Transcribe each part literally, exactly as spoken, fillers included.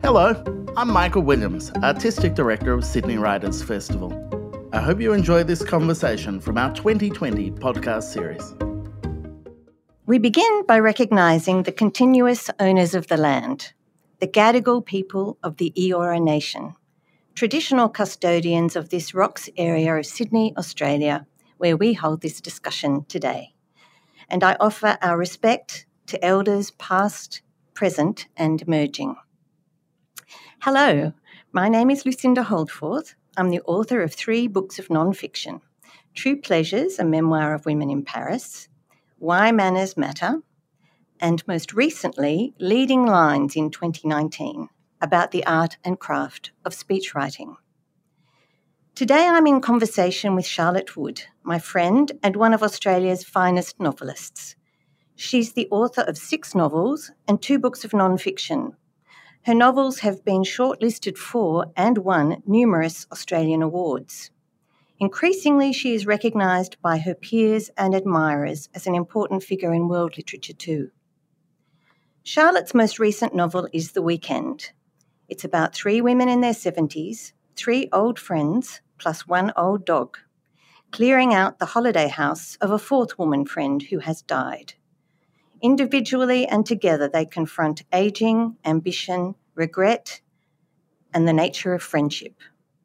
Hello, I'm Michael Williams, Artistic Director of Sydney Writers Festival. I hope you enjoy this conversation from our twenty twenty podcast series. We begin by recognising the continuous owners of the land, the Gadigal people of the Eora Nation, traditional custodians of this rocks area of Sydney, Australia, where we hold this discussion today. And I offer our respect to elders past, present and emerging. Hello, my name is Lucinda Holdforth. I'm the author of three books of non-fiction, True Pleasures, a memoir of women in Paris, Why Manners Matter, and most recently, Leading Lines in twenty nineteen, about the art and craft of speechwriting. Today I'm in conversation with Charlotte Wood, my friend and one of Australia's finest novelists. She's the author of six novels and two books of non-fiction. Her novels have been shortlisted for and won numerous Australian awards. Increasingly, she is recognised by her peers and admirers as an important figure in world literature too. Charlotte's most recent novel is The Weekend. It's about three women in their seventies, three old friends, plus one old dog, clearing out the holiday house of a fourth woman friend who has died. Individually and together, they confront ageing, ambition, regret, and the nature of friendship.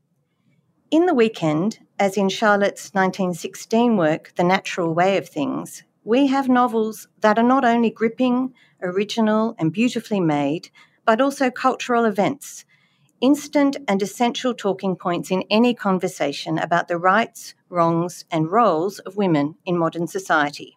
In The Weekend, as in Charlotte's nineteen sixteen work, The Natural Way of Things, we have novels that are not only gripping, original, and beautifully made, but also cultural events, instant and essential talking points in any conversation about the rights, wrongs, and roles of women in modern society.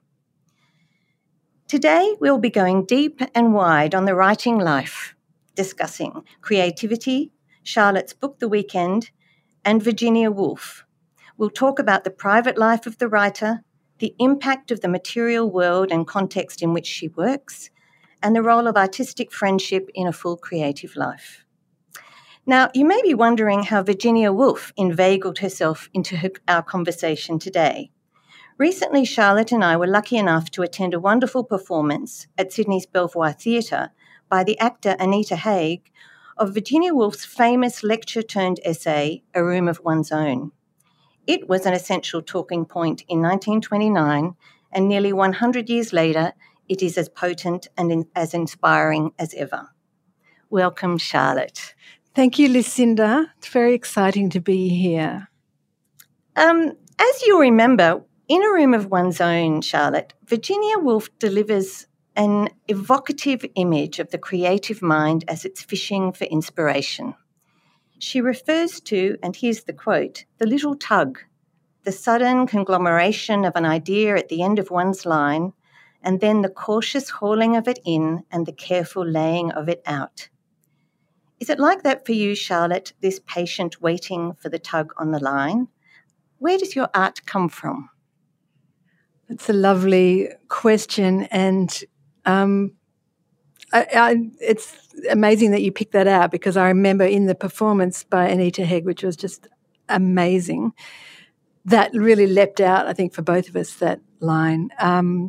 Today, we'll be going deep and wide on the writing life, discussing creativity, Charlotte's book The Weekend, and Virginia Woolf. We'll talk about the private life of the writer, the impact of the material world and context in which she works, and the role of artistic friendship in a full creative life. Now, you may be wondering how Virginia Woolf inveigled herself into her, our conversation today. Recently, Charlotte and I were lucky enough to attend a wonderful performance at Sydney's Belvoir Theatre by the actor Anita Haig of Virginia Woolf's famous lecture-turned-essay, A Room of One's Own. It was an essential talking point in nineteen twenty-nine, and nearly one hundred years later, it is as potent and in, as inspiring as ever. Welcome, Charlotte. Thank you, Lucinda. It's very exciting to be here. Um, as you remember, in A Room of One's Own, Charlotte, Virginia Woolf delivers an evocative image of the creative mind as it's fishing for inspiration. She refers to, and here's the quote, the little tug, the sudden conglomeration of an idea at the end of one's line, and then the cautious hauling of it in and the careful laying of it out. Is it like that for you, Charlotte, this patient waiting for the tug on the line? Where does your art come from? It's a lovely question, and um, I, I, it's amazing that you picked that out, because I remember in the performance by Anita Haig, which was just amazing, that really leapt out, I think, for both of us, that line. Um,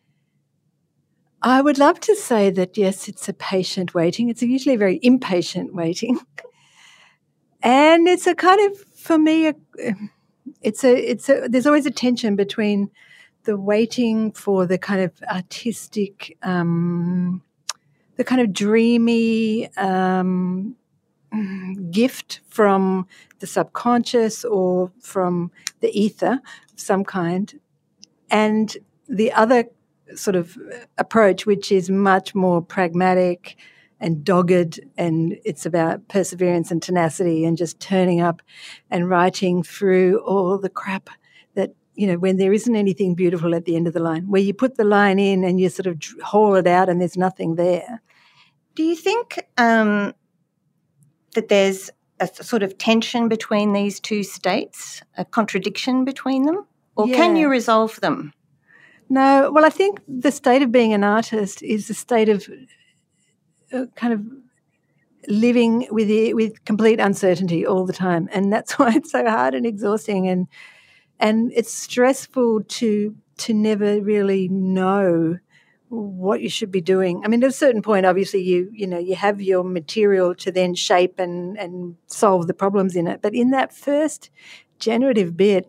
I would love to say that, yes, it's a patient waiting. It's usually a very impatient waiting. And it's a kind of, for me, a, it's a, it's a, there's always a tension between the waiting for the kind of artistic, um, the kind of dreamy um, gift from the subconscious or from the ether of some kind, and the other sort of approach, which is much more pragmatic and dogged, and it's about perseverance and tenacity and just turning up and writing through all the crap that, you know, when there isn't anything beautiful at the end of the line, where you put the line in and you sort of haul it out and there's nothing there. Do you think um, that there's a sort of tension between these two states, a contradiction between them, or yeah. can you resolve them? No, well, I think the state of being an artist is a state of uh, kind of living with the, with complete uncertainty all the time, and that's why it's so hard and exhausting, and and it's stressful to to never really know what you should be doing. I mean, at a certain point, obviously, you you know, you have your material to then shape and, and solve the problems in it. But in that first generative bit,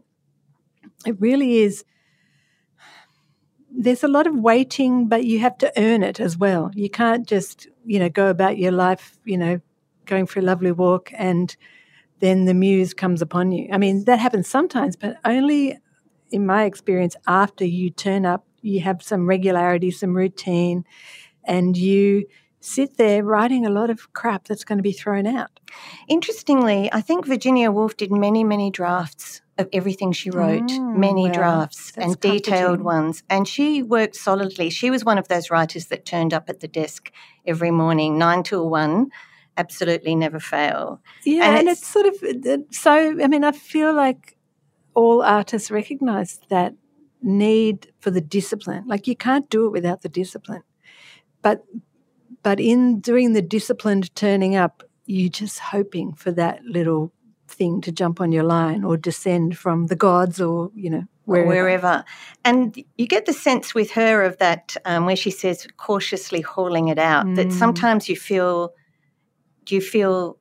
it really is, there's a lot of waiting, but you have to earn it as well. You can't just, you know, go about your life, you know, going for a lovely walk and then the muse comes upon you. I mean, that happens sometimes, but only, in my experience, after you turn up, you have some regularity, some routine, and you sit there writing a lot of crap that's going to be thrown out. Interestingly, I think Virginia Woolf did many, many drafts of everything she wrote, Mm, many well, drafts that's and detailed comforting. ones. And she worked solidly. She was one of those writers that turned up at the desk every morning, nine till one, absolutely never fail. Yeah, And and, it's- it's, sort of so, I mean, I feel like all artists recognise that need for the discipline. Like, you can't do it without the discipline. But but in doing the disciplined turning up, you're just hoping for that little thing to jump on your line or descend from the gods or, you know, wherever. wherever. And you get the sense with her of that um, where she says cautiously hauling it out, Mm. that sometimes you feel, you feel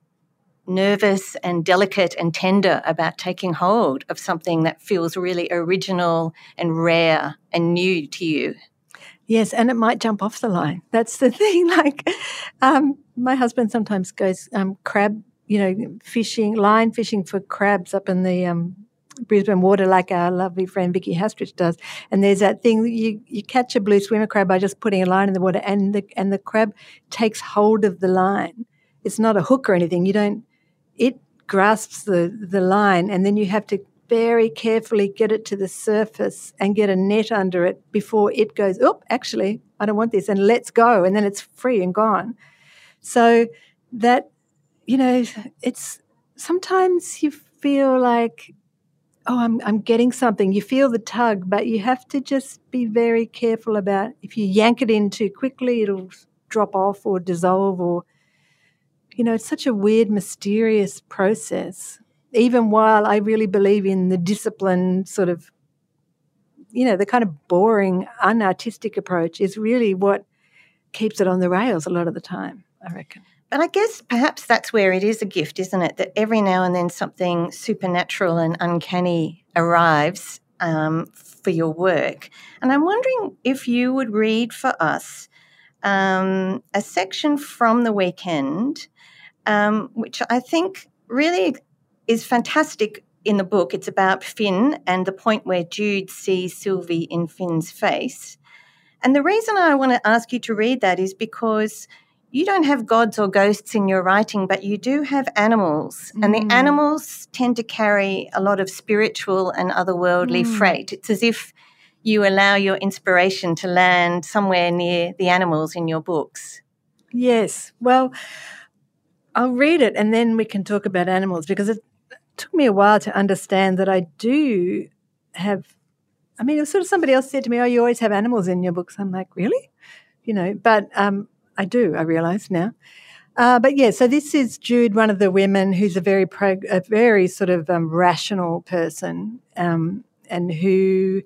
nervous and delicate and tender about taking hold of something that feels really original and rare and new to you. Yes, and it might jump off the line. That's the thing. Like, um, my husband sometimes goes um, crab, you know, fishing, line fishing for crabs up in the um, Brisbane water, like our lovely friend Vicky Hastrich does. And there's that thing that you, you catch a blue swimmer crab by just putting a line in the water, and the and the crab takes hold of the line. It's not a hook or anything. You don't. It grasps the the line, and then you have to very carefully get it to the surface and get a net under it before it goes, oh, actually, I don't want this, and lets go, and then it's free and gone. So that, you know, it's sometimes you feel like, oh, I'm I'm getting something. You feel the tug, but you have to just be very careful about, if you yank it in too quickly, it'll drop off or dissolve, or, you know, it's such a weird, mysterious process. Even while I really believe in the disciplined sort of, you know, the kind of boring, unartistic approach is really what keeps it on the rails a lot of the time, I reckon. But I guess perhaps that's where it is a gift, isn't it? That every now and then something supernatural and uncanny arrives um, for your work. And I'm wondering if you would read for us um, a section from the weekend, um, which I think really is fantastic in the book. It's about Finn and the point where Jude sees Sylvie in Finn's face. And the reason I want to ask you to read that is because you don't have gods or ghosts in your writing, but you do have animals. Mm. And the animals tend to carry a lot of spiritual and otherworldly mm. freight. It's as if you allow your inspiration to land somewhere near the animals in your books. Yes. Well, I'll read it and then we can talk about animals, because it took me a while to understand that I do have, I mean, it was sort of, somebody else said to me, oh, you always have animals in your books. I'm like, really? You know, but um, I do, I realise now. Uh, but, yeah, so this is Jude, one of the women who's a very, prog- a very sort of um, rational person um, and who,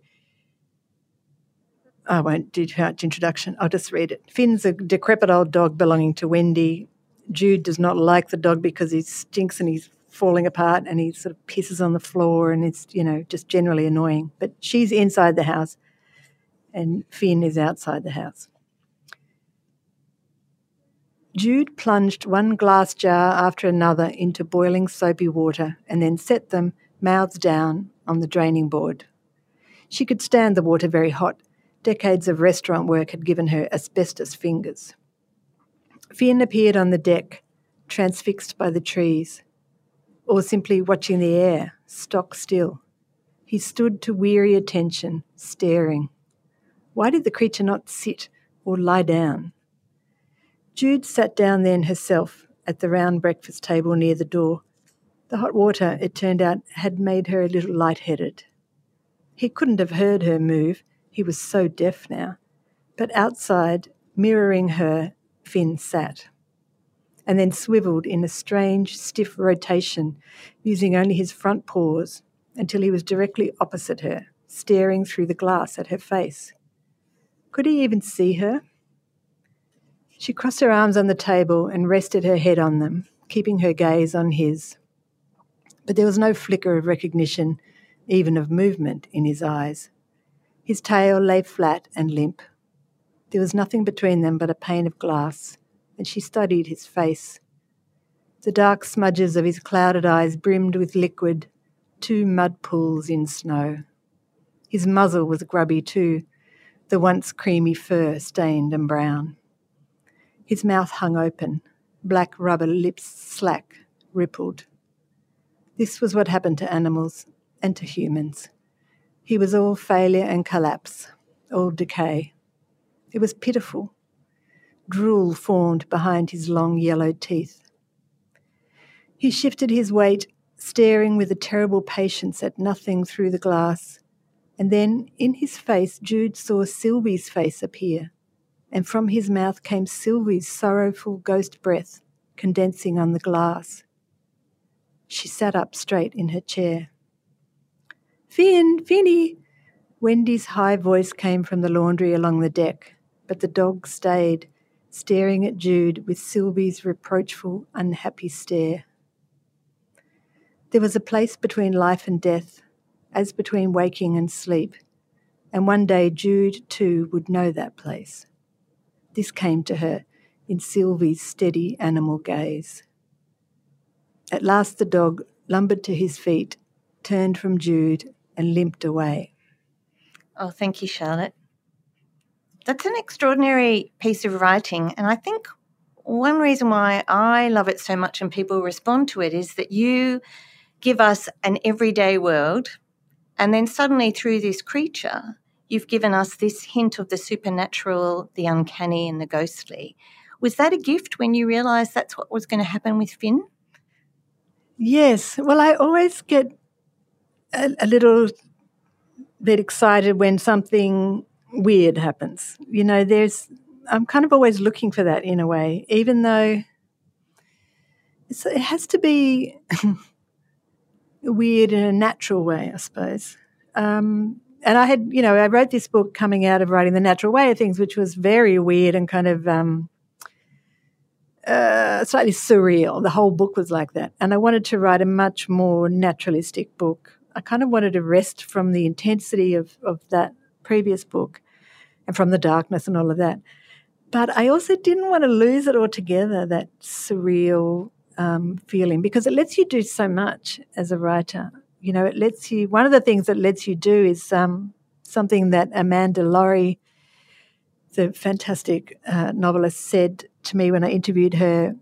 I won't do too much introduction, I'll just read it. Finn's a decrepit old dog belonging to Wendy. Jude does not like the dog because he stinks and he's falling apart and he sort of pisses on the floor and it's, you know, just generally annoying. But she's inside the house and Finn is outside the house. Jude plunged one glass jar after another into boiling soapy water and then set them, mouths down, on the draining board. She could stand the water very hot. Decades of restaurant work had given her asbestos fingers. Finn appeared on the deck, transfixed by the trees, or simply watching the air, stock still. He stood to weary attention, staring. Why did the creature not sit or lie down? Jude sat down then herself at the round breakfast table near the door. The hot water, it turned out, had made her a little lightheaded. He couldn't have heard her move, he was so deaf now. But outside, mirroring her, Finn sat, and then swivelled in a strange, stiff rotation, using only his front paws, until he was directly opposite her, staring through the glass at her face. Could he even see her? She crossed her arms on the table and rested her head on them, keeping her gaze on his. But there was no flicker of recognition, even of movement, in his eyes. His tail lay flat and limp. There was nothing between them but a pane of glass, and she studied his face. The dark smudges of his clouded eyes brimmed with liquid, two mud pools in snow. His muzzle was grubby too, the once creamy fur stained and brown. His mouth hung open, black rubber lips slack, rippled. This was what happened to animals and to humans. He was all failure and collapse, all decay. It was pitiful. Drool formed behind his long yellow teeth. He shifted his weight, staring with a terrible patience at nothing through the glass, and then in his face Jude saw Sylvie's face appear, and from his mouth came Sylvie's sorrowful ghost breath, condensing on the glass. She sat up straight in her chair. "Finn, Finny!" Wendy's high voice came from the laundry along the deck, but the dog stayed, staring at Jude with Sylvie's reproachful, unhappy stare. There was a place between life and death, as between waking and sleep, and one day Jude too would know that place. This came to her in Sylvie's steady animal gaze. At last the dog lumbered to his feet, turned from Jude and limped away. Oh, thank you, Charlotte. That's an extraordinary piece of writing, and I think one reason why I love it so much and people respond to it is that you give us an everyday world, and then suddenly through this creature, you've given us this hint of the supernatural, the uncanny and the ghostly. Was that a gift when you realised that's what was going to happen with Finn? Yes. Well, I always get a, a little bit excited when something weird happens. You know, there's, I'm kind of always looking for that in a way, even though it's, it has to be weird in a natural way, I suppose. Um, and I had, you know, I wrote this book coming out of writing The Natural Way of Things, which was very weird and kind of um, uh, slightly surreal. The whole book was like that. And I wanted to write a much more naturalistic book. I kind of wanted to rest from the intensity of, of that previous book and from the darkness and all of that. But I also didn't want to lose it altogether, that surreal um, feeling, because it lets you do so much as a writer. You know, it lets you, one of the things that lets you do is um, something that Amanda Laurie, the fantastic uh, novelist, said to me when I interviewed her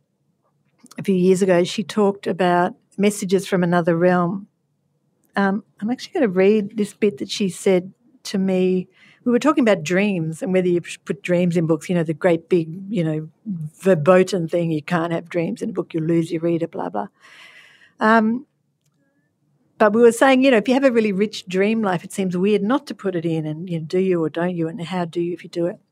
a few years ago. She talked about messages from another realm. Um, I'm actually going to read this bit that she said to me. We were talking about dreams and whether you put dreams in books, you know, the great big, you know, verboten thing, you can't have dreams in a book, you'll lose your reader, blah, blah. Um, but we were saying, you know, if you have a really rich dream life, it seems weird not to put it in, and, you know, do you or don't you, and how do you if you do it?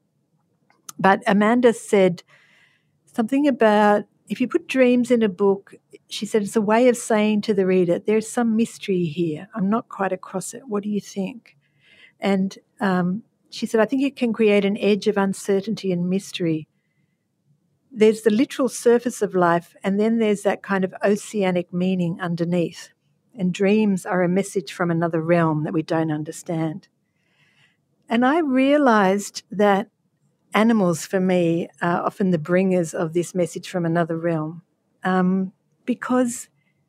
But Amanda said something about if you put dreams in a book, she said it's a way of saying to the reader, there's some mystery here. I'm not quite across it. What do you think? And um, she said, I think it can create an edge of uncertainty and mystery. There's the literal surface of life, and then there's that kind of oceanic meaning underneath. And dreams are a message from another realm that we don't understand. And I realised that animals, for me, are often the bringers of this message from another realm, um, because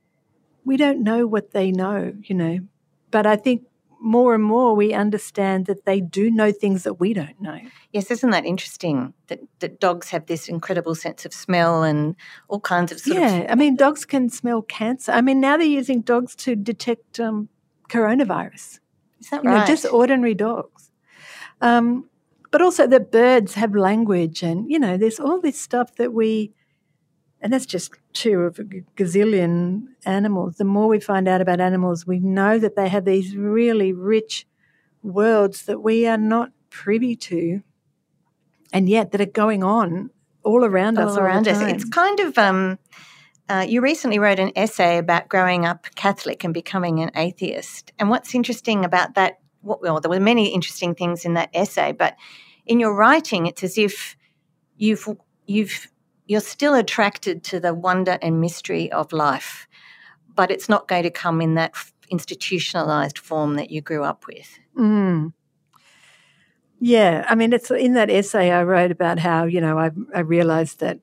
we don't know what they know, you know. But I think more and more we understand that they do know things that we don't know. Yes, isn't that interesting that, that dogs have this incredible sense of smell and all kinds of sort yeah, of... Yeah, I mean, dogs can smell cancer. I mean, now they're using dogs to detect um, coronavirus. Is that you right? Know, just ordinary dogs. Um, but also that birds have language and, you know, there's all this stuff that we... And that's just two of a gazillion animals. The more we find out about animals, we know that they have these really rich worlds that we are not privy to, and yet that are going on all around all us. around all us. the time. It's kind of. Um, uh, you recently wrote an essay about growing up Catholic and becoming an atheist. And what's interesting about that? Well, there were many interesting things in that essay, but in your writing, it's as if you've you've you're still attracted to the wonder and mystery of life, but it's not going to come in that institutionalized form that you grew up with. Mm. Yeah, I mean, it's in that essay I wrote about how, you know, I, I realized that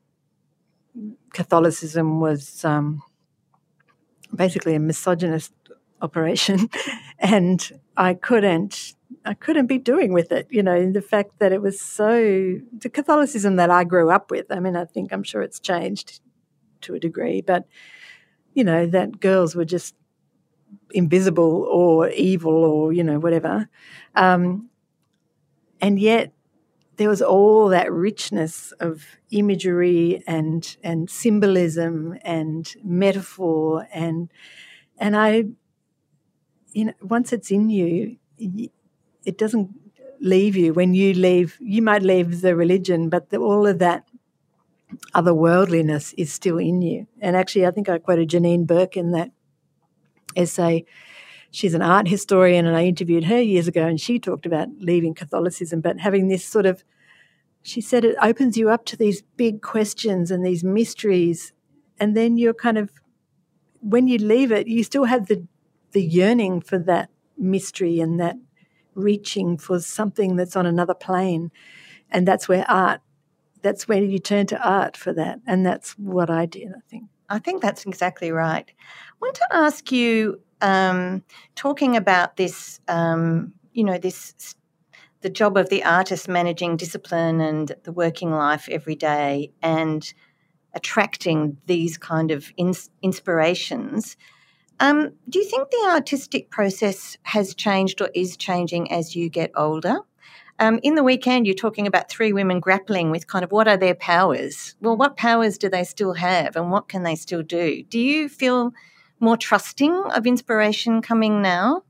Catholicism was um, basically a misogynist operation, and I couldn't, I couldn't be doing with it. You know, the fact that it was so the Catholicism that I grew up with. I mean, I think I'm sure it's changed to a degree, but you know, that girls were just invisible or evil or you know whatever, um, and yet there was all that richness of imagery and and symbolism and metaphor and and I, you know, once it's in you, it doesn't leave you. When you leave, you might leave the religion, but the, all of that otherworldliness is still in you. And actually, I think I quoted Janine Burke in that essay. She's an art historian, and I interviewed her years ago, and she talked about leaving Catholicism, but having this sort of, she said it opens you up to these big questions and these mysteries, and then you're kind of, when you leave it, you still have the the yearning for that mystery and that reaching for something that's on another plane. And that's where art, that's where you turn to art for that. And that's what I did, I think. I think that's exactly right. I want to ask you, um, talking about this, um, you know, this, the job of the artist managing discipline and the working life every day and attracting these kind of ins- inspirations. Um, do you think the artistic process has changed or is changing as you get older? Um, in The Weekend, you're talking about three women grappling with kind of what are their powers? Well, what powers do they still have and what can they still do? Do you feel more trusting of inspiration coming now?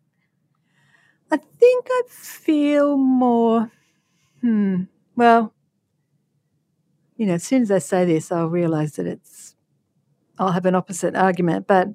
I think I feel more, hmm, well, you know, as soon as I say this, I'll realise that it's, I'll have an opposite argument, but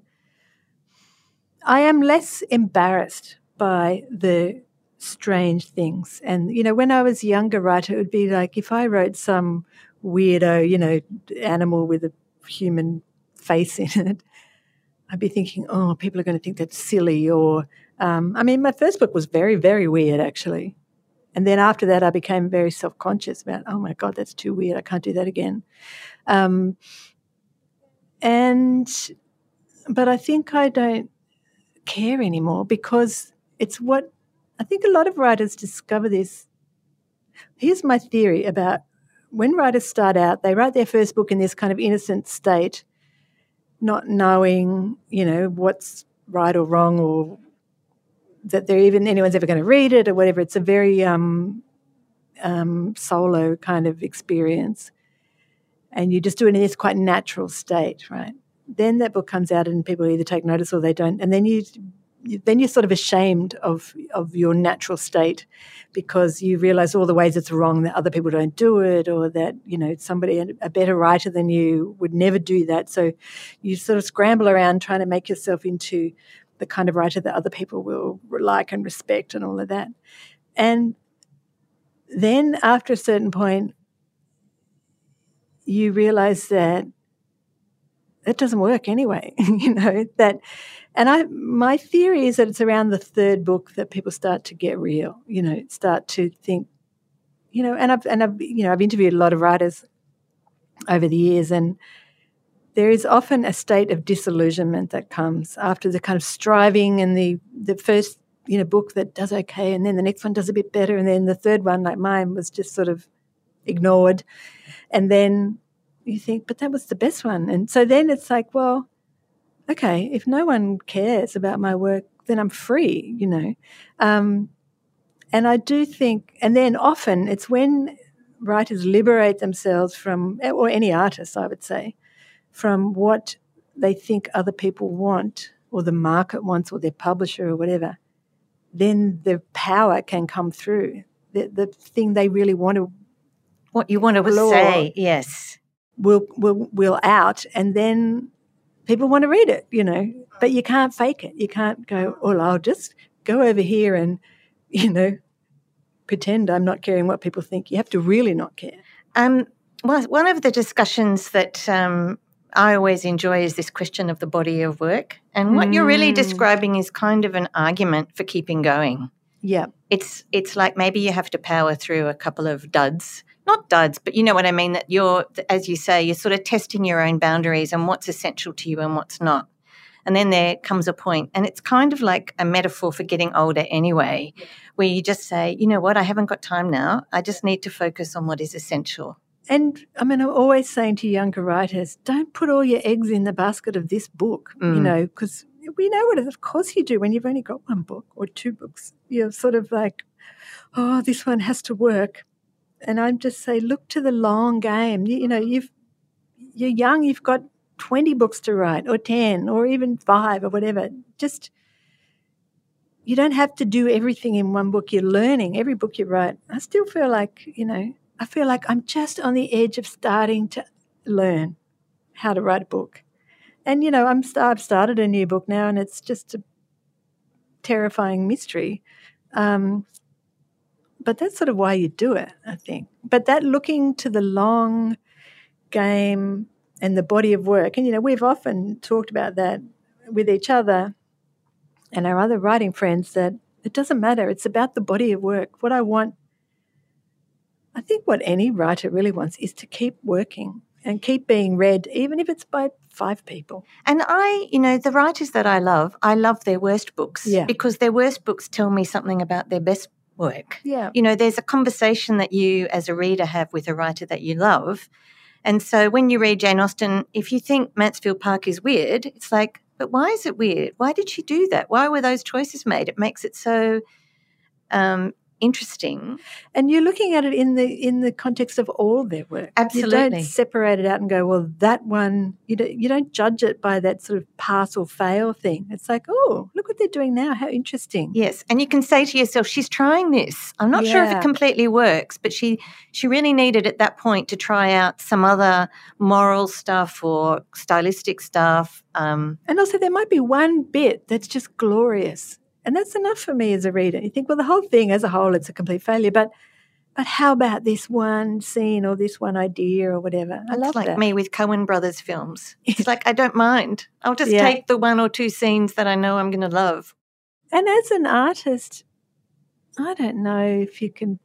I am less embarrassed by the strange things. And, you know, when I was a younger writer, it would be like if I wrote some weirdo, you know, animal with a human face in it, I'd be thinking, oh, people are going to think that's silly. Or, um, I mean, my first book was very, very weird, actually. And then after that, I became very self-conscious about, oh, my God, that's too weird. I can't do that again. Um, and, but I think I don't care anymore because it's what, I think a lot of writers discover this. Here's my theory about when writers start out, they write their first book in this kind of innocent state, not knowing, you know, what's right or wrong or that they're even anyone's ever going to read it or whatever. It's a very um, um, solo kind of experience. And you just do it in this quite natural state, right? Then that book comes out and people either take notice or they don't. And then you then you're sort of ashamed of of your natural state because you realise all the ways it's wrong, that other people don't do it, or that, you know, somebody, a better writer than you would never do that. So you sort of scramble around trying to make yourself into the kind of writer that other people will like and respect and all of that. And then after a certain point, you realise that it doesn't work anyway, you know, that, and I, my theory is that it's around the third book that people start to get real, you know, start to think, you know, and I've, and I've, you know, I've interviewed a lot of writers over the years, and there is often a state of disillusionment that comes after the kind of striving and the, the first, you know, book that does okay, and then the next one does a bit better, and then the third one, like mine, was just sort of ignored. And then you think, but that was the best one. And so then it's like, well, okay, if no one cares about my work, then I'm free, you know. Um, and I do think, and then often it's when writers liberate themselves from, or any artist, I would say, from what they think other people want or the market wants or their publisher or whatever, then the power can come through, the, the thing they really want to What you want to say, yes. Will will will out, and then people want to read it, you know. But you can't fake it. You can't go, well, I'll just go over here and, you know, pretend I'm not caring what people think. You have to really not care. Um, well, one of the discussions that um, I always enjoy is this question of the body of work. And what mm. you're really describing is kind of an argument for keeping going. Yeah. It's it's like maybe you have to power through a couple of duds. Not duds, but you know what I mean, that you're, as you say, you're sort of testing your own boundaries and what's essential to you and what's not. And then there comes a point, and it's kind of like a metaphor for getting older anyway, where you just say, you know what, I haven't got time now. I just need to focus on what is essential. And, I mean, I'm always saying to younger writers, don't put all your eggs in the basket of this book, mm. you know, because we know what it is. Of course you do when you've only got one book or two books. You're sort of like, oh, this one has to work. And I just say, look to the long game. You, you know, you've, you're young, you've got twenty books to write or ten or even five or whatever. Just, you don't have to do everything in one book. You're learning every book you write. I still feel like, you know, I feel like I'm just on the edge of starting to learn how to write a book. And, you know, I'm I've started a new book now, and it's just a terrifying mystery. Um, but that's sort of why you do it, I think. But that looking to the long game and the body of work, and, you know, we've often talked about that with each other and our other writing friends, that it doesn't matter. It's about the body of work. What I want, I think what any writer really wants is to keep working and keep being read, even if it's by five people. And I, you know, the writers that I love, I love their worst books yeah. because their worst books tell me something about their best work. Yeah. You know, there's a conversation that you as a reader have with a writer that you love. And so when you read Jane Austen, if you think Mansfield Park is weird, it's like, but why is it weird? Why did she do that? Why were those choices made? It makes it so um, interesting. And you're looking at it in the in the context of all their work. Absolutely. You don't separate it out and go, well, that one, you don't, you don't judge it by that sort of pass or fail thing. It's like, oh, look what they're doing now. How interesting. Yes, and you can say to yourself, she's trying this. I'm not yeah. sure if it completely works, but she, she really needed at that point to try out some other moral stuff or stylistic stuff. Um, and also there might be one bit that's just glorious. And that's enough for me as a reader. You think, well, the whole thing as a whole, it's a complete failure. But but how about this one scene or this one idea or whatever? I it's love like that. me with Coen Brothers films. It's like I don't mind. I'll just yeah. take the one or two scenes that I know I'm going to love. And as an artist, I don't know if you can,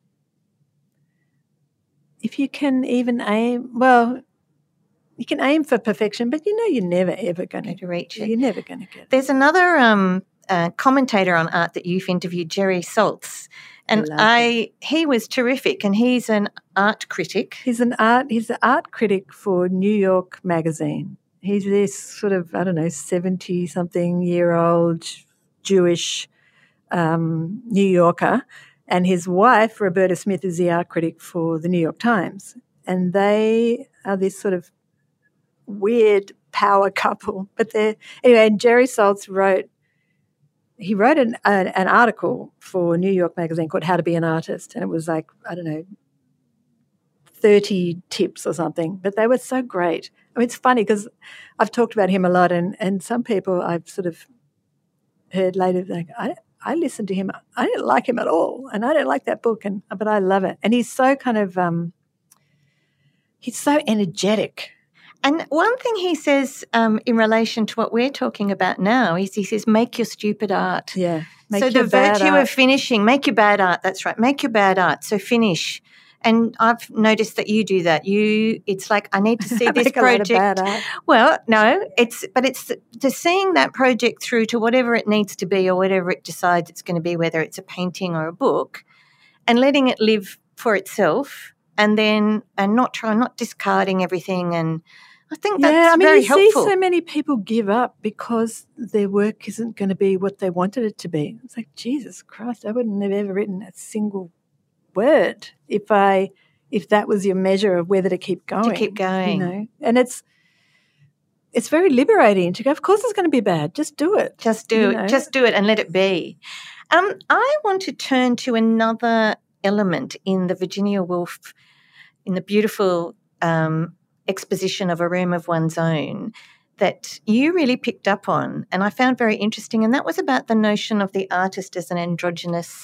if you can even aim, well, you can aim for perfection, but you know you're never, ever going to reach it. You're never going to get it. There's another um, uh, commentator on art that you've interviewed, Jerry Saltz, and I, I he was terrific, and he's an art critic. He's an art he's an art critic for New York Magazine. He's this sort of, I don't know, seventy-something-year-old Jewish um, New Yorker, and his wife, Roberta Smith, is the art critic for the New York Times, and they are this sort of weird power couple. But they're anyway. And Jerry Saltz wrote. He wrote an, an an article for New York Magazine called How to Be an Artist, and it was like, I don't know, thirty tips or something, but they were so great. I mean, it's funny because I've talked about him a lot, and, and some people I've sort of heard later, like, I, I listened to him, I didn't like him at all, and I don't like that book, and but I love it. And he's so kind of, um, he's so energetic. And one thing he says um, in relation to what we're talking about now is he says, make your stupid art. Yeah. Make so your the bad virtue art. of finishing, make your bad art, that's right, make your bad art, so finish. And I've noticed that you do that. You, it's like, I need to see this make project. A lot of bad art. Well, no, it's, but it's to seeing that project through to whatever it needs to be or whatever it decides it's going to be, whether it's a painting or a book, and letting it live for itself, and then, and not trying, not discarding everything. And I think that's yeah, I mean, very you helpful. See so many people give up because their work isn't going to be what they wanted it to be. It's like, Jesus Christ, I wouldn't have ever written a single word if I if that was your measure of whether to keep going. To keep going. You know? And it's it's very liberating to go, of course it's going to be bad. Just do it. Just do it. Know? Just do it and let it be. Um, I want to turn to another element in the Virginia Woolf, in the beautiful um exposition of A Room of One's Own, that you really picked up on and I found very interesting, and that was about the notion of the artist as an androgynous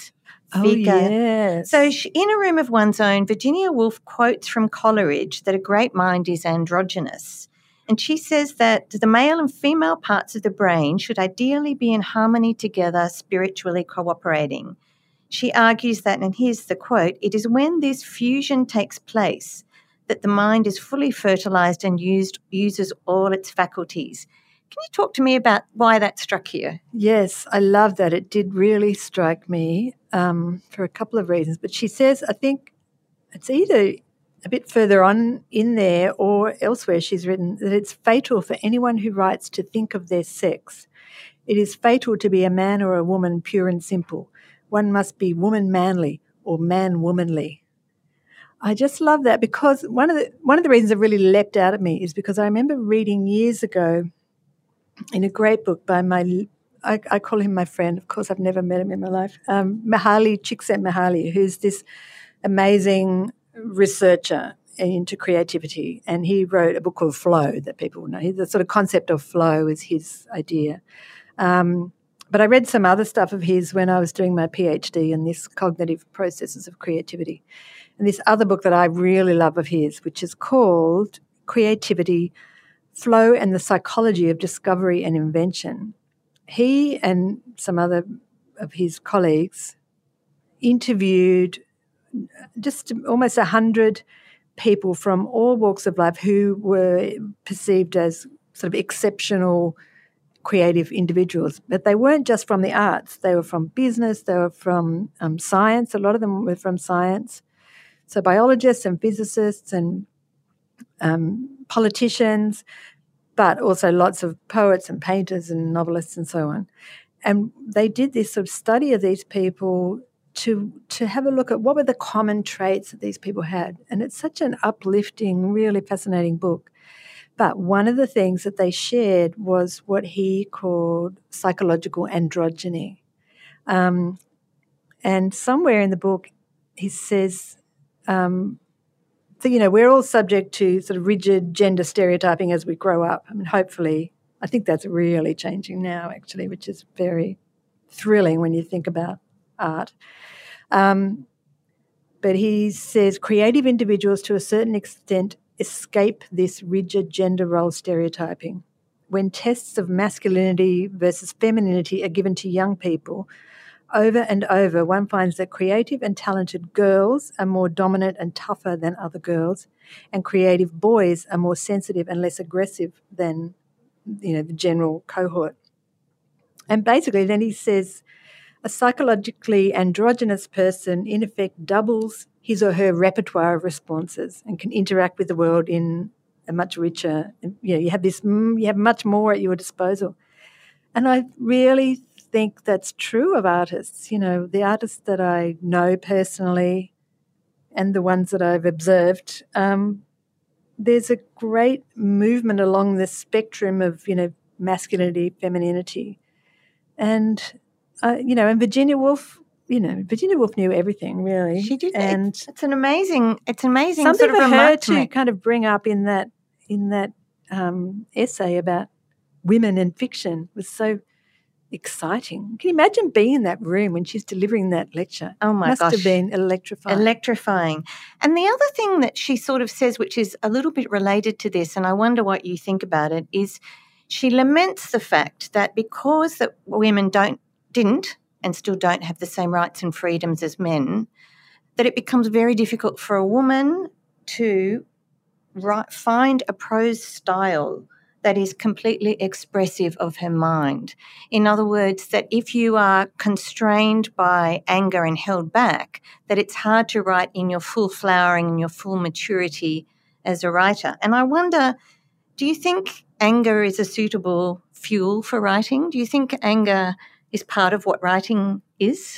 figure. Oh, yes. So she, in A Room of One's Own, Virginia Woolf quotes from Coleridge that a great mind is androgynous. And she says that the male and female parts of the brain should ideally be in harmony together, spiritually cooperating. She argues that, and here's the quote, "It is when this fusion takes place that the mind is fully fertilized and used uses all its faculties." Can you talk to me about why that struck you? Yes, I love that. It did really strike me um, for a couple of reasons. But she says, I think it's either a bit further on in there or elsewhere she's written that it's fatal for anyone who writes to think of their sex. It is fatal to be a man or a woman pure and simple. One must be woman manly or man womanly. I just love that because one of the one of the reasons it really leapt out at me is because I remember reading years ago in a great book by my, I, I call him my friend. Of course, I've never met him in my life. Um, Mihaly Csikszentmihalyi, who's this amazing researcher into creativity, and he wrote a book called Flow that people will know. The sort of concept of flow is his idea. Um, but I read some other stuff of his when I was doing my PhD in this cognitive processes of creativity. And this other book that I really love of his, which is called Creativity, Flow and the Psychology of Discovery and Invention. He and some other of his colleagues interviewed just almost one hundred people from all walks of life who were perceived as sort of exceptional creative individuals. But they weren't just from the arts. They were from business. They were from um, science. A lot of them were from science. So biologists and physicists and um, politicians, but also lots of poets and painters and novelists and so on. And they did this sort of study of these people to to have a look at what were the common traits that these people had. And it's such an uplifting, really fascinating book. But one of the things that they shared was what he called psychological androgyny. Um, and somewhere in the book he says, um, so, you know, we're all subject to sort of rigid gender stereotyping as we grow up. I mean, hopefully, I think that's really changing now, actually, which is very thrilling when you think about art. Um, but he says creative individuals to a certain extent escape this rigid gender role stereotyping. When tests of masculinity versus femininity are given to young people, over and over, one finds that creative and talented girls are more dominant and tougher than other girls, and creative boys are more sensitive and less aggressive than, you know, the general cohort. And basically then he says a psychologically androgynous person in effect doubles his or her repertoire of responses and can interact with the world in a much richer, you know, you have this, you have much more at your disposal. And I really think that's true of artists. You know, the artists that I know personally and the ones that I've observed, um, there's a great movement along the spectrum of, you know, masculinity, femininity. And, uh, you know, and Virginia Woolf, you know, Virginia Woolf knew everything, really. She did. And it's, it's an amazing, it's an amazing something sort of for her remark to to make. kind of bring up in that, in that um, essay about women and fiction was so exciting. Can you imagine being in that room when she's delivering that lecture? Oh, my Must gosh. have been electrifying. Electrifying. And the other thing that she sort of says, which is a little bit related to this, and I wonder what you think about it, is she laments the fact that because that women don't, didn't and still don't have the same rights and freedoms as men, that it becomes very difficult for a woman to write, find a prose style that is completely expressive of her mind. In other words, that if you are constrained by anger and held back, that it's hard to write in your full flowering and your full maturity as a writer. And I wonder, do you think anger is a suitable fuel for writing? Do you think anger is part of what writing is?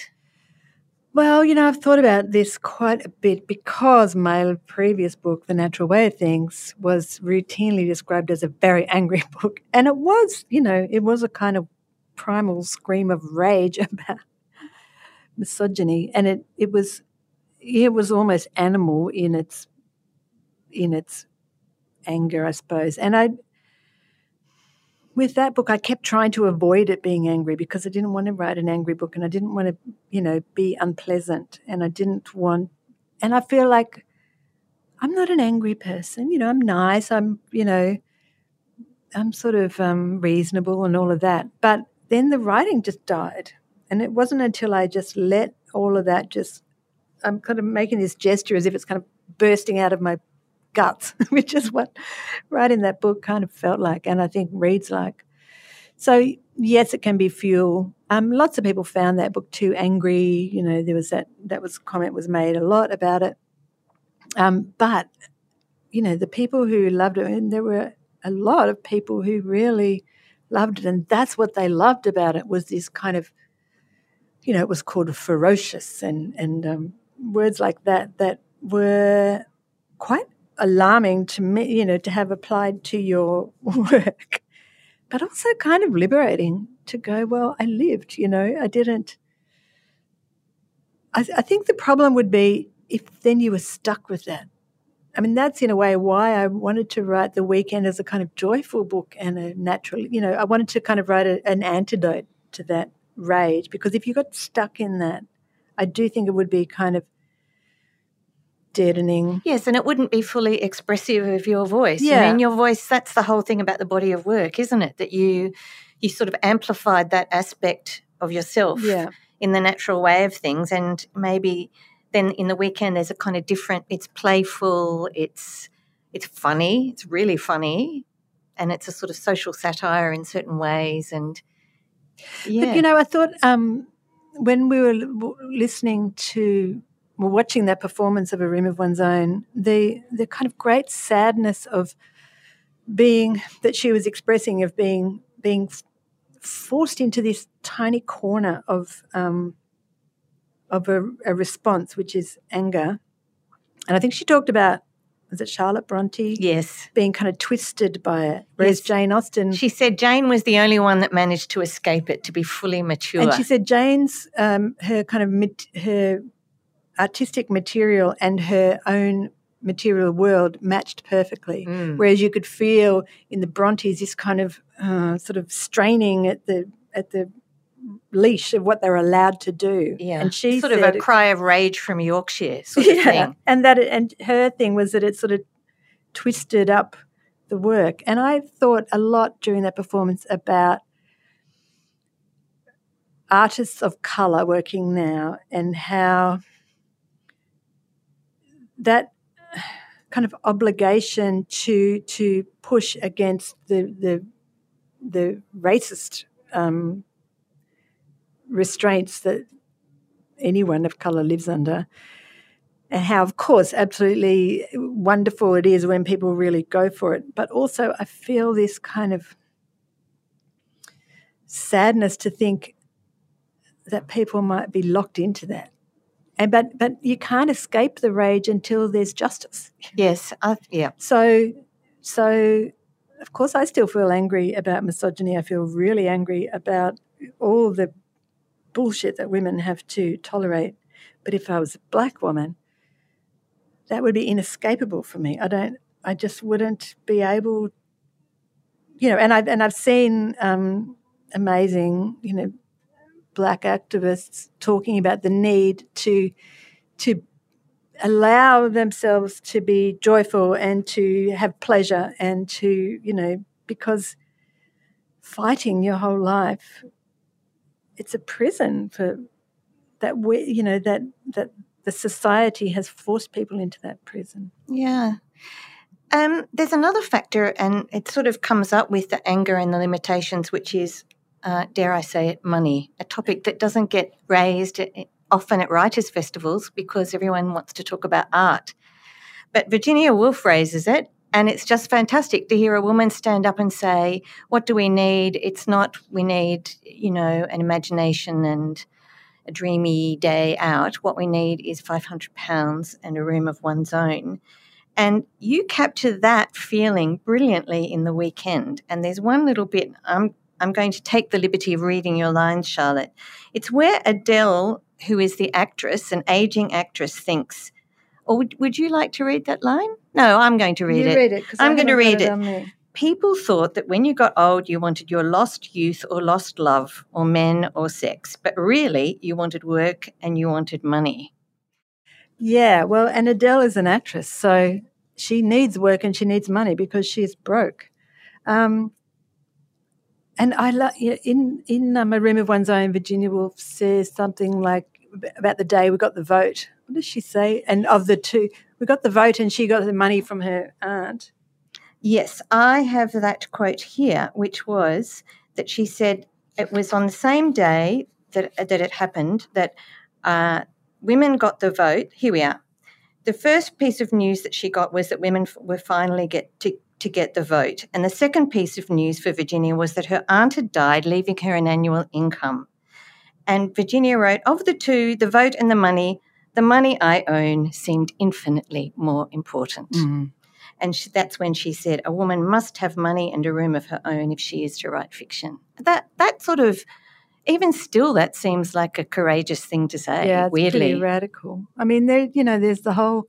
Well, you know, I've thought about this quite a bit because my previous book, The Natural Way of Things, was routinely described as a very angry book. And it was, you know, it was a kind of primal scream of rage about misogyny. And it, it was it was almost animal in its in its anger, I suppose. And I with that book, I kept trying to avoid it being angry because I didn't want to write an angry book and I didn't want to, you know, be unpleasant and I didn't want, and I feel like I'm not an angry person. You know, I'm nice. I'm, you know, I'm sort of um, reasonable and all of that. But then the writing just died. And it wasn't until I just let all of that just, I'm kind of making this gesture as if it's kind of bursting out of my guts, which is what writing that book kind of felt like and I think reads like. So, yes, it can be fuel. Um, lots of people found that book too angry. You know, there was that, that was comment was made a lot about it. Um, but, you know, the people who loved it, and there were a lot of people who really loved it, and that's what they loved about it was this kind of, you know, it was called ferocious and, and um, words like that that were quite alarming to me, you know, to have applied to your work, but also kind of liberating to go, well, I lived, you know, I didn't. I, I think the problem would be if then you were stuck with that. I mean, that's in a way why I wanted to write The Weekend as a kind of joyful book and a natural, you know, I wanted to kind of write a, an antidote to that rage, because if you got stuck in that, I do think it would be kind of deadening. Yes, and it wouldn't be fully expressive of your voice. Yeah. I mean, your voice, that's the whole thing about the body of work, isn't it? That you you sort of amplified that aspect of yourself Yeah. in the natural way of things, and maybe then in The Weekend there's a kind of different, it's playful, it's it's funny, it's really funny, and it's a sort of social satire in certain ways. And yeah. But, you know, I thought um, when we were l- listening to, well, watching that performance of A Room of One's Own, the the kind of great sadness of being, that she was expressing, of being being forced into this tiny corner of um, of a, a response, which is anger. And I think she talked about, was it Charlotte Bronte? Yes. Being kind of twisted by it, whereas Yes. Jane Austen... She said Jane was the only one that managed to escape it, to be fully mature. And she said Jane's, um, her kind of, mat- her artistic material and her own material world matched perfectly, Mm. whereas you could feel in the Brontes this kind of uh, sort of straining at the at the leash of what they're allowed to do. Yeah, and she sort said, of a cry of rage from Yorkshire sort of yeah, thing. and that it, and her thing was that it sort of twisted up the work. And I thought a lot during that performance about artists of colour working now and how that kind of obligation to to push against the the the racist um, restraints that anyone of colour lives under, and how, of course, absolutely wonderful it is when people really go for it. But also I feel this kind of sadness to think that people might be locked into that. And but but you can't escape the rage until there's justice. Yes, I, yeah. So so of course I still feel angry about misogyny. I feel really angry about all the bullshit that women have to tolerate. But if I was a black woman, that would be inescapable for me. I don't I just wouldn't be able, you know, and I've and I've seen um, amazing, you know, black activists talking about the need to to allow themselves to be joyful and to have pleasure and to, you know, because fighting your whole life, it's a prison for that we, you know, that that the society has forced people into that prison. Yeah. Um, there's another factor, and it sort of comes up with the anger and the limitations, which is, uh, dare I say it, money, a topic that doesn't get raised often at writers' festivals because everyone wants to talk about art. But Virginia Woolf raises it, and it's just fantastic to hear a woman stand up and say, what do we need? It's not we need, you know, an imagination and a dreamy day out. What we need is five hundred pounds and a room of one's own. And you capture that feeling brilliantly in The Weekend. And there's one little bit, I'm I'm going to take the liberty of reading your lines, Charlotte. It's where Adele, who is the actress, an ageing actress, thinks, or would, would you like to read that line? No, I'm going to read you it. read it. 'Cause I'm I going to haven't got read it. on me. people thought that when you got old, you wanted your lost youth or lost love or men or sex, but really you wanted work and you wanted money. Yeah, well, and Adele is an actress, so she needs work and she needs money because she's broke. Um, and I love in in um, A Room of One's Own, Virginia Woolf says something like about the day we got the vote. What does she say? And of the two, we got the vote and she got the money from her aunt. Yes, I have that quote here, which was that she said it was on the same day that that it happened that uh, women got the vote. Here we are. The first piece of news that she got was that women f- were finally get to, to get the vote. And the second piece of news for Virginia was that her aunt had died, leaving her an annual income. And Virginia wrote, of the two, the vote and the money, the money I own seemed infinitely more important. Mm. And she, that's when she said, a woman must have money and a room of her own if she is to write fiction. That that sort of, even still, that seems like a courageous thing to say, yeah, it's weirdly. pretty radical. I mean, there, you know, there's the whole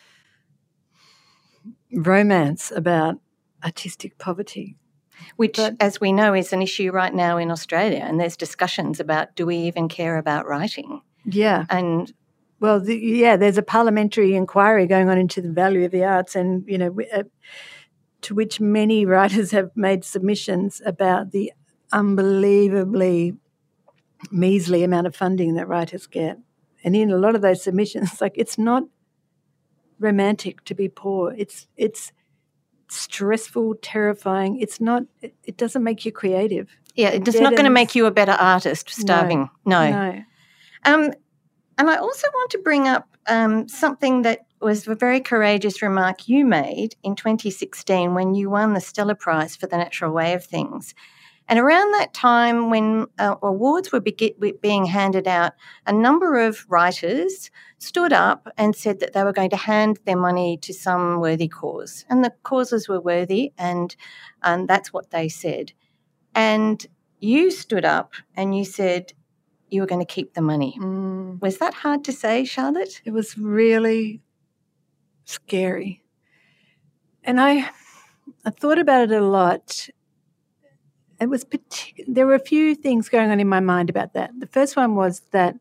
romance about artistic poverty. Which, but, as we know, is an issue right now in Australia. And there's discussions about, do we even care about writing? Yeah. And Well, the, yeah, there's a parliamentary inquiry going on into the value of the arts, and you know, uh, to which many writers have made submissions about the unbelievably measly amount of funding that writers get. And in a lot of those submissions, like it's not romantic to be poor. It's it's stressful, terrifying. It's not. It, it doesn't make you creative. Yeah, it it's not going to make you a better artist. Starving, no. No. no. Um, And I also want to bring up um, something that was a very courageous remark you made in twenty sixteen when you won the Stella Prize for The Natural Way of Things. And around that time when uh, awards were be- being handed out, a number of writers stood up and said that they were going to hand their money to some worthy cause. And the causes were worthy, and um, that's what they said. And you stood up and you said, you were going to keep the money. Mm. Was that hard to say, Charlotte? It was really scary. And I I thought about it a lot. It was partic- there were a few things going on in my mind about that. The first one was that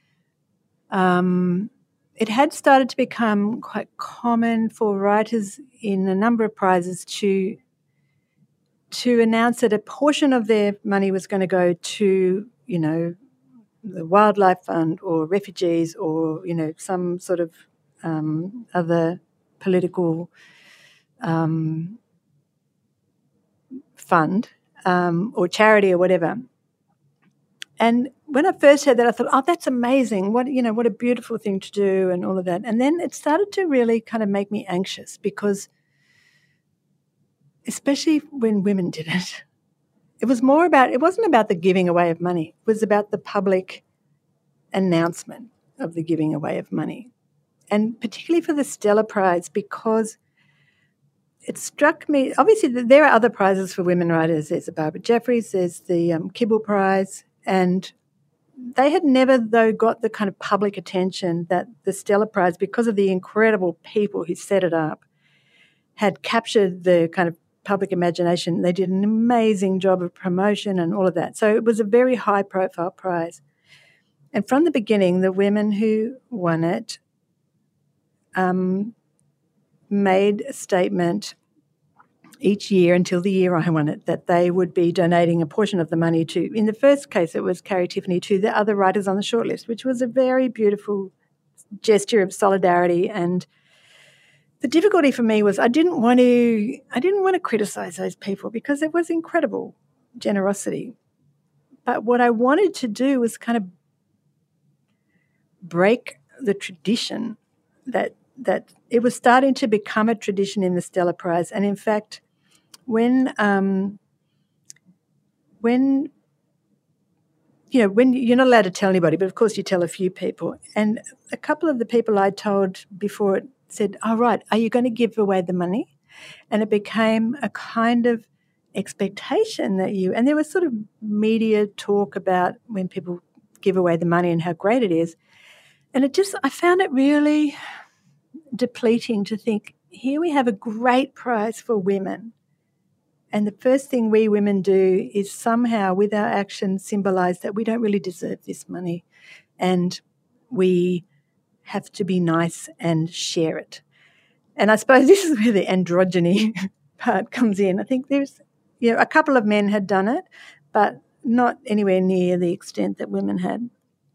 um, it had started to become quite common for writers in a number of prizes to to announce that a portion of their money was going to go to, you know, the Wildlife Fund or refugees or, you know, some sort of um, other political um, fund um, or charity or whatever. And when I first heard that, I thought, oh, that's amazing. What, you know, what a beautiful thing to do and all of that. And then it started to really kind of make me anxious because especially when women did it, it was more about, it wasn't about the giving away of money. It was about the public announcement of the giving away of money. And particularly for the Stella Prize, because it struck me, obviously there are other prizes for women writers. There's the Barbara Jeffries, there's the um, Kibble Prize, and they had never, though, got the kind of public attention that the Stella Prize, because of the incredible people who set it up, had captured the kind of public imagination. They did an amazing job of promotion and all of that. So it was a very high-profile prize. And from the beginning, the women who won it um, made a statement each year until the year I won it that they would be donating a portion of the money to, in the first case it was Carrie Tiffany, to the other writers on the shortlist, which was a very beautiful gesture of solidarity. And the difficulty for me was I didn't want to I didn't want to criticise those people because it was incredible generosity. But what I wanted to do was kind of break the tradition that that it was starting to become a tradition in the Stella Prize. And in fact, when um, when you know when you're not allowed to tell anybody, but of course you tell a few people, and a couple of the people I told before it said, "Oh, right, are you going to give away the money?" And it became a kind of expectation that you, and there was sort of media talk about when people give away the money and how great it is. And it just, I found it really depleting to think, here we have a great prize for women, And the first thing we women do is somehow with our actions symbolise that we don't really deserve this money and we have to be nice and share it. And I suppose this is where the androgyny part comes in. I think there's, you know, a couple of men had done it, but not anywhere near the extent that women had.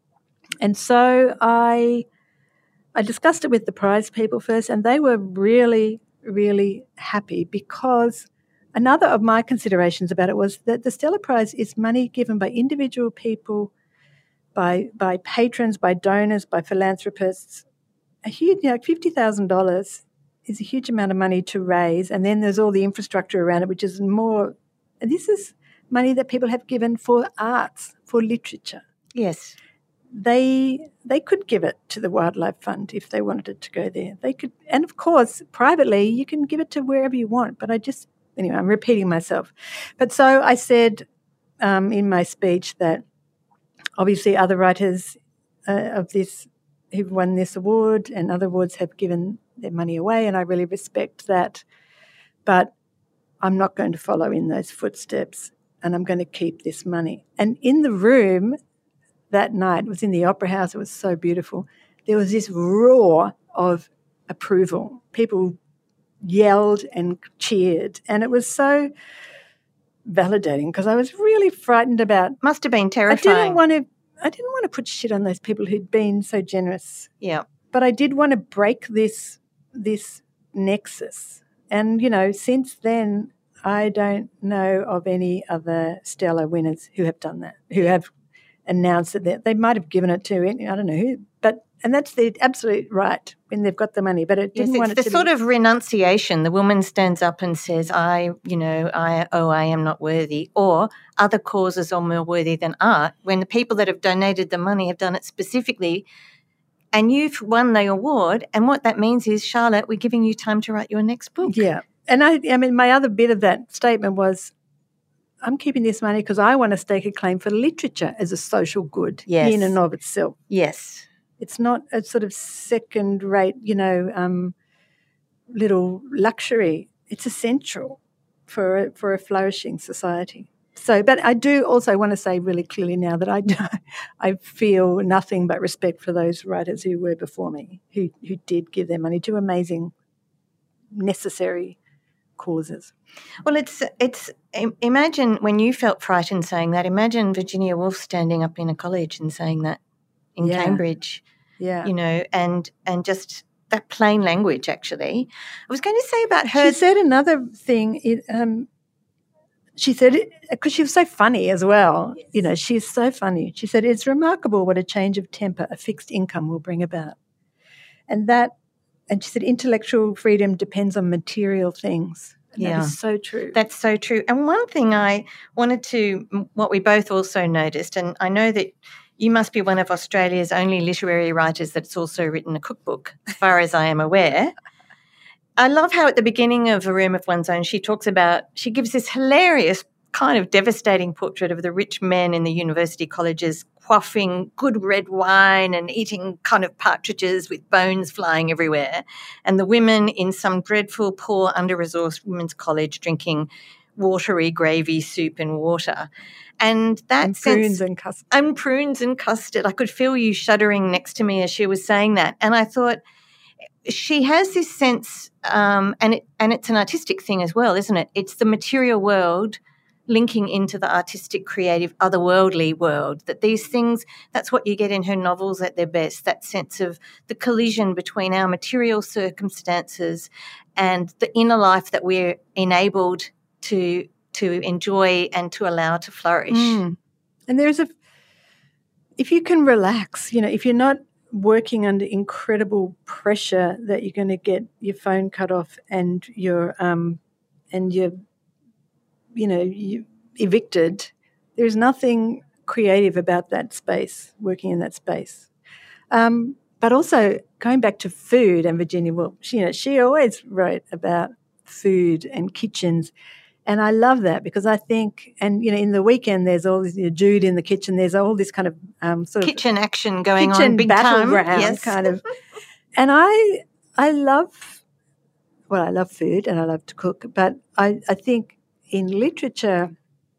And so I I discussed it with the prize people first, and they were really, really happy because another of my considerations about it was that the Stella Prize is money given by individual people, by by patrons, by donors, by philanthropists. A huge, you know, fifty thousand dollars is a huge amount of money to raise, and then there's all the infrastructure around it, which is more. This is money that people have given for arts, for literature. Yes. They they could give it to the Wildlife Fund if they wanted it to go there. They could, and of course, privately, you can give it to wherever you want. But I just, anyway, I'm repeating myself. But so I said um, in my speech that obviously other writers uh, of this who've won this award and other awards have given their money away, and I really respect that. But I'm not going to follow in those footsteps, and I'm going to keep this money. And in the room that night, it was in the Opera House, it was so beautiful, there was this roar of approval. People yelled and cheered, and it was so validating because I was really frightened about... Must have been terrifying. I didn't want to I didn't want to put shit on those people who'd been so generous. Yeah. But I did want to break this this nexus. And, you know, since then, I don't know of any other Stella winners who have done that, who have announced that they, they might have given it to, I don't know who, but, and that's the absolute right when they've got the money, but it didn't yes, want it's it the to sort be, of renunciation. The woman stands up and says, I, you know, I, oh, I am not worthy, or other causes are more worthy than art, when the people that have donated the money have done it specifically, and you've won the award, and what that means is, Charlotte, we're giving you time to write your next book. Yeah. And I, I mean, my other bit of that statement was, I'm keeping this money because I want to stake a claim for literature as a social good yes. in and of itself. Yes. It's not a sort of second-rate, you know, um, little luxury. It's essential for a, for a flourishing society. So, but I do also want to say really clearly now that I do, I feel nothing but respect for those writers who were before me, who who did give their money to amazing, necessary causes. Well, it's it's imagine when you felt frightened saying that. Imagine Virginia Woolf standing up in a college and saying that in Yeah. Cambridge. Yeah, you know, and and just that plain language. Actually, I was going to say about her. She said another thing. It, um, she said because she was so funny as well. Yes. You know, she's so funny. She said it's remarkable what a change of temper a fixed income will bring about, and that. And she said intellectual freedom depends on material things. And Yeah. That is so true. That's so true. And one thing I wanted to, what we both also noticed, and I know that you must be one of Australia's only literary writers that's also written a cookbook, as far as I am aware. I love how at the beginning of A Room of One's Own, she talks about, she gives this hilarious kind of devastating portrait of the rich men in the university colleges quaffing good red wine and eating kind of partridges with bones flying everywhere, and the women in some dreadful, poor, under-resourced women's college drinking watery gravy soup and water. And that and sense, prunes and custard. And prunes and custard. I could feel you shuddering next to me as she was saying that. And I thought, she has this sense, um, and it, and it's an artistic thing as well, isn't it? It's the material world linking into the artistic, creative, otherworldly world, that these things, that's what you get in her novels at their best, that sense of the collision between our material circumstances and the inner life that we're enabled to to enjoy and to allow to flourish. Mm. And there's a, if you can relax, you know, if you're not working under incredible pressure that you're going to get your phone cut off and your um and you're, you know, you evicted, there's nothing creative about that space, working in that space. Um, but also going back to food and Virginia Woolf, she, you know, she always wrote about food and kitchens. And I love that because I think, and, you know, in The Weekend there's all this, you know, Jude in the kitchen, there's all this kind of um, sort of kitchen action going kitchen on, big battleground time. Yes. kind of. And I, I love, well, I love food and I love to cook, but I, I think in literature,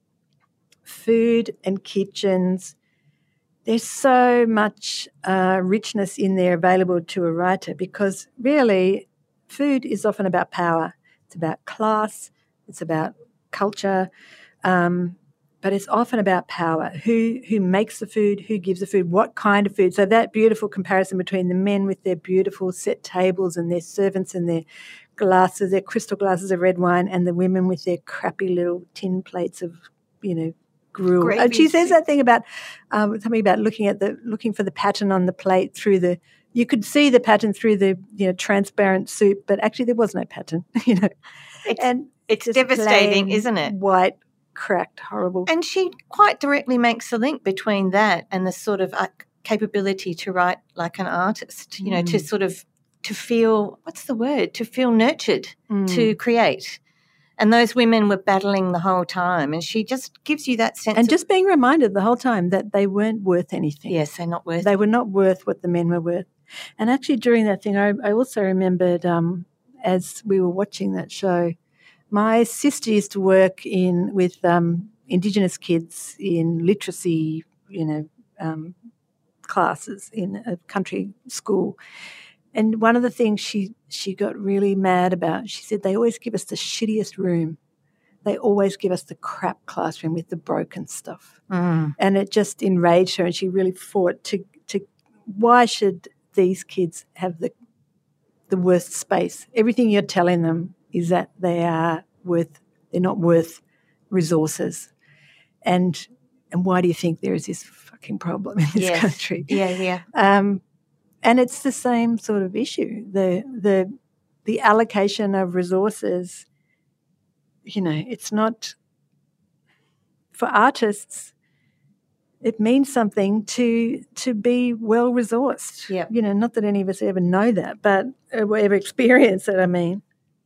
food and kitchens, there's so much uh, richness in there available to a writer, because really food is often about power. It's about class. It's about culture. Um, but it's often about power. Who who makes the food, who gives the food, what kind of food. So that beautiful comparison between the men with their beautiful set tables and their servants and their glasses, their crystal glasses of red wine, and the women with their crappy little tin plates of, you know, gruel. Gravy And she says soup. that thing about um, something about looking at the looking for the pattern on the plate through the. You could see the pattern through the, you know, transparent soup, but actually there was no pattern. You know, It's, and it's just devastating, plain isn't it? White, cracked, horrible. And she quite directly makes the link between that and the sort of uh, capability to write like an artist, you know, to sort of, to feel, what's the word, to feel nurtured, Mm. to create. And those women were battling the whole time, and she just gives you that sense And of, just being reminded the whole time that they weren't worth anything. yes, they're not worth They were not worth what the men were worth. And actually during that thing, I, I also remembered um, as we were watching that show, my sister used to work in with um, Indigenous kids in literacy, you know, um, classes in a country school. And one of the things she, she got really mad about, she said, they always give us the shittiest room. They always give us the crap classroom with the broken stuff. Mm. And it just enraged her, and she really fought to, to why should these kids have the the worst space? Everything you're telling them is that they are worth, they're not worth resources. And and why do you think there is this fucking problem in this Yes. country? Yeah, yeah. Um, and it's the same sort of issue. The the the allocation of resources, you know, it's not for artists. It means something to to be well resourced. Yep. You know, not that any of us ever know that, but uh, ever experience it. I mean,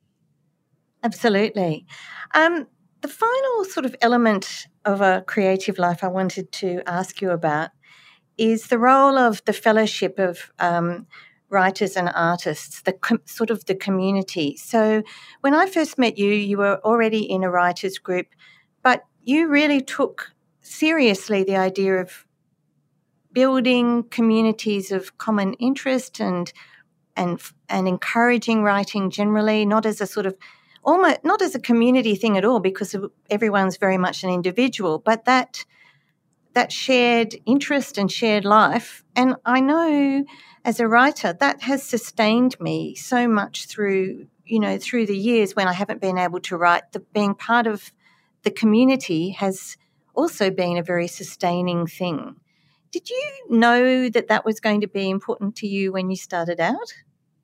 Absolutely. Um, the final sort of element of a creative life I wanted to ask you about is the role of the fellowship of um, writers and artists, the com- sort of the community. So when I first met you, you were already in a writers group, but you really took seriously the idea of building communities of common interest and and and encouraging writing generally, not as a sort of almost not as a community thing at all, because everyone's very much an individual, but that that shared interest and shared life. And I know as a writer that has sustained me so much through, you know, through the years when I haven't been able to write. The being part of the community has also been a very sustaining thing. Did you know that that was going to be important to you when you started out?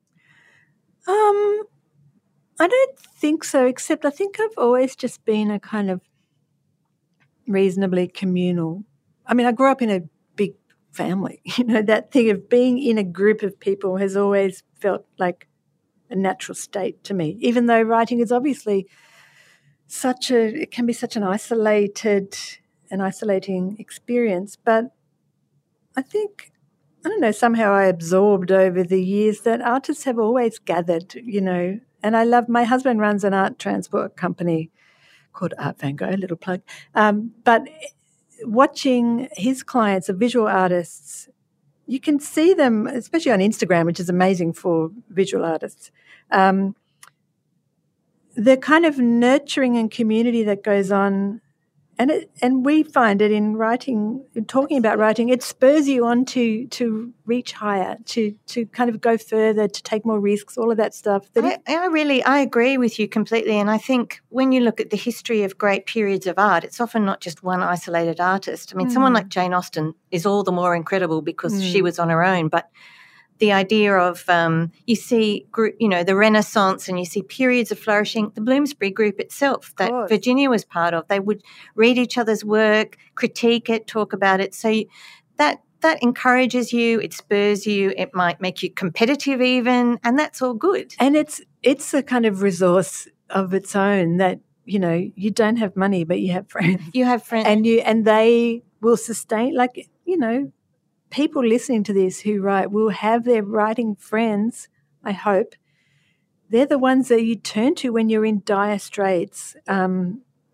um, I don't think so. Except I think I've always just been a kind of reasonably communal. I mean, I grew up in a big family. You know, that thing of being in a group of people has always felt like a natural state to me, even though writing is obviously such a, it can be such an isolated, an isolating experience. But I think, I don't know, somehow I absorbed over the years that artists have always gathered, you know, and I love, my husband runs an art transport company called Art Van Gogh, little plug. Um, but watching his clients, the visual artists, you can see them, especially on Instagram, which is amazing for visual artists, um, the kind of nurturing and community that goes on. And it, and we find it in writing, in talking about writing, it spurs you on to, to reach higher, to, to kind of go further, to take more risks, all of that stuff. That I, I really, I agree with you completely. And I think when you look at the history of great periods of art, it's often not just one isolated artist. I mean, mm. someone like Jane Austen is all the more incredible because mm. she was on her own. But the idea of, um, you see, you know, the Renaissance and you see periods of flourishing, the Bloomsbury Group itself that Virginia was part of, they would read each other's work, critique it, talk about it. So you, that that encourages you, it spurs you, it might make you competitive even, and that's all good. And it's it's a kind of resource of its own that, you know, you don't have money, but you have friends. You have friends. And you and they will sustain, like, you know, people listening to this who write will have their writing friends, I hope. They're the ones that you turn to when you're in dire straits. Um,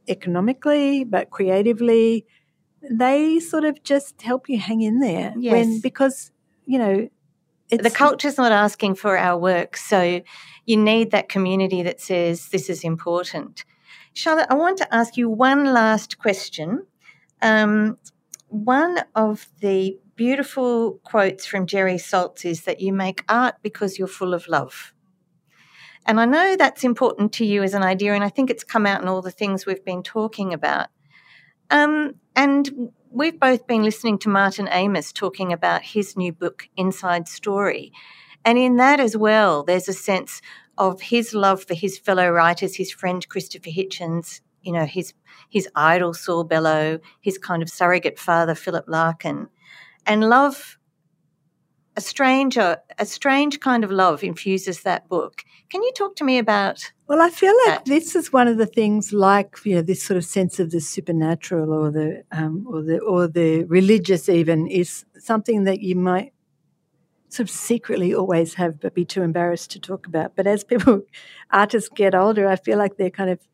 economically, but creatively. They sort of just help you hang in there. Yes. When, because, you know, it's, the culture's not asking for our work, so you need that community that says this is important. Charlotte, I want to ask you one last question. Um, one of the beautiful quotes from Jerry Saltz is that you make art because you're full of love. And I know that's important to you as an idea, and I think it's come out in all the things we've been talking about. Um, and we've both been listening to Martin Amis talking about his new book, Inside Story. And in that as well, there's a sense of his love for his fellow writers, his friend Christopher Hitchens, you know, his his idol Saul Bellow, his kind of surrogate father Philip Larkin. And love, a strange, a strange kind of love infuses that book. Can you talk to me about Well, I feel like that? This is one of the things, like, you know, this sort of sense of the supernatural or the um, or the or the religious even, is something that you might sort of secretly always have but be too embarrassed to talk about. But as people, artists get older, I feel like they're kind of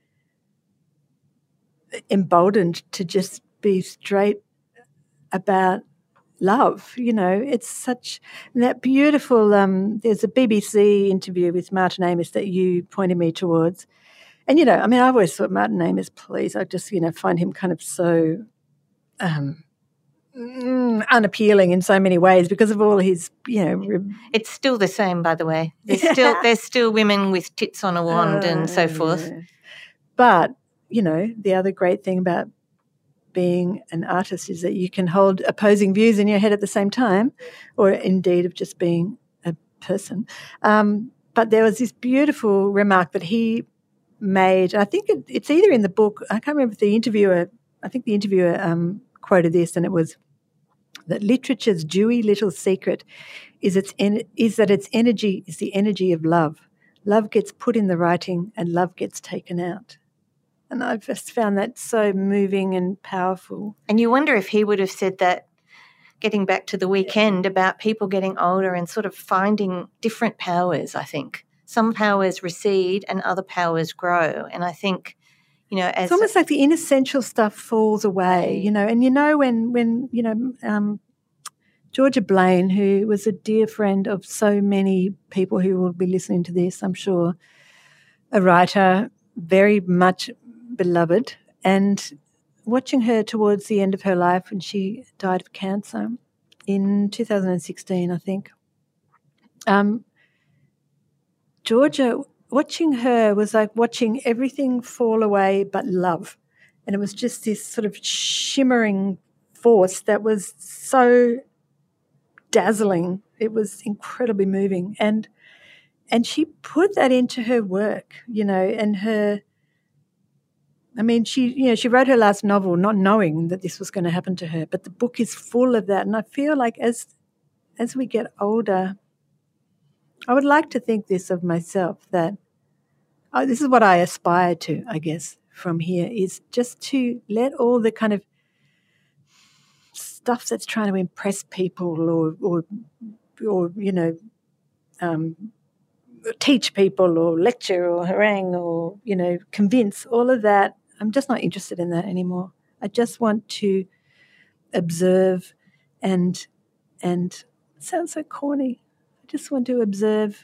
emboldened to just be straight about love. You know, it's such that beautiful. Um, there's a B B C interview with Martin Amis that you pointed me towards, and you know, I mean, I've always thought Martin Amis, please, I just you know find him kind of so um, mm, unappealing in so many ways because of all his you know. Re- It's still the same, by the way. There's still there's still women with tits on a wand uh, and so forth. But you know, the other great thing about being an artist is that you can hold opposing views in your head at the same time, or indeed of just being a person. Um, but there was this beautiful remark that he made. I think it, it's either in the book. I can't remember if the interviewer, I think the interviewer um, quoted this, and it was that literature's dewy little secret is its en- is that its energy is the energy of love. Love gets put in the writing and love gets taken out. And I've just found that so moving and powerful. And you wonder if he would have said that, getting back to the weekend, about people getting older and sort of finding different powers, I think. Some powers recede and other powers grow. And I think, you know, as... It's almost like the inessential stuff falls away, you know. And you know when, when you know, um, Georgia Blaine, who was a dear friend of so many people who will be listening to this, I'm sure, a writer, very much beloved, and watching her towards the end of her life when she died of cancer in two thousand sixteen, I think. Um, Georgia, watching her was like watching everything fall away but love. And it was just this sort of shimmering force that was so dazzling. It was incredibly moving. And and she put that into her work, you know, and her I mean, she, you know, she wrote her last novel not knowing that this was going to happen to her, but the book is full of that. And I feel like as as we get older, I would like to think this of myself, that oh, this is what I aspire to, I guess, from here, is just to let all the kind of stuff that's trying to impress people or, or, or you know, um, teach people or lecture or harangue or, you know, convince, all of that. I'm just not interested in that anymore. I just want to observe and, and it sounds so corny. I just want to observe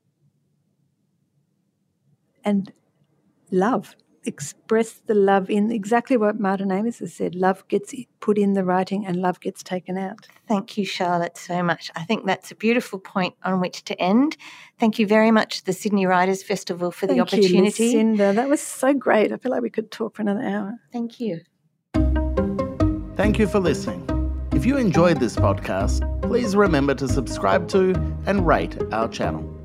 and love, express the love in exactly what Martin Amis has said. Love gets put in the writing and love gets taken out. Thank you, Charlotte, so much. I think that's a beautiful point on which to end. Thank you very much to the Sydney Writers Festival for Thank the opportunity. You, Lucinda. That was so great. I feel like we could talk for another hour. Thank you. Thank you for listening. If you enjoyed this podcast, please remember to subscribe to and rate our channel.